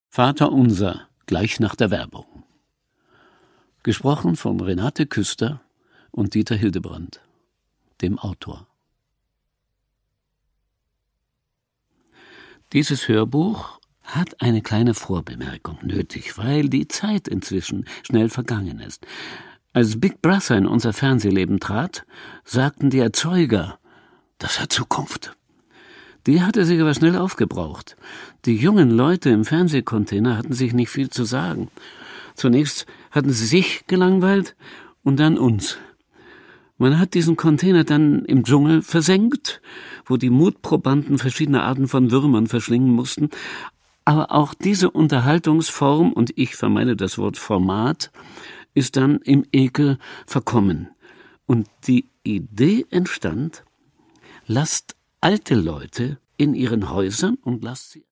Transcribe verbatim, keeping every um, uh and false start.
Vaterunser, gleich nach der Werbung. Gesprochen von Renate Küster und Dieter Hildebrand, dem Autor. Dieses Hörbuch hat eine kleine Vorbemerkung nötig, weil die Zeit inzwischen schnell vergangen ist. Als Big Brother in unser Fernsehleben trat, sagten die Erzeuger, das hat Zukunft. Die hatte sich aber schnell aufgebraucht. Die jungen Leute im Fernsehcontainer hatten sich nicht viel zu sagen. Zunächst hatten sie sich gelangweilt und dann uns. Man hat diesen Container dann im Dschungel versenkt, wo die Mutprobanden verschiedene Arten von Würmern verschlingen mussten. Aber auch diese Unterhaltungsform, und ich vermeide das Wort Format, ist dann im Ekel verkommen. Und die Idee entstand, lasst alte Leute in ihren Häusern und lasst sie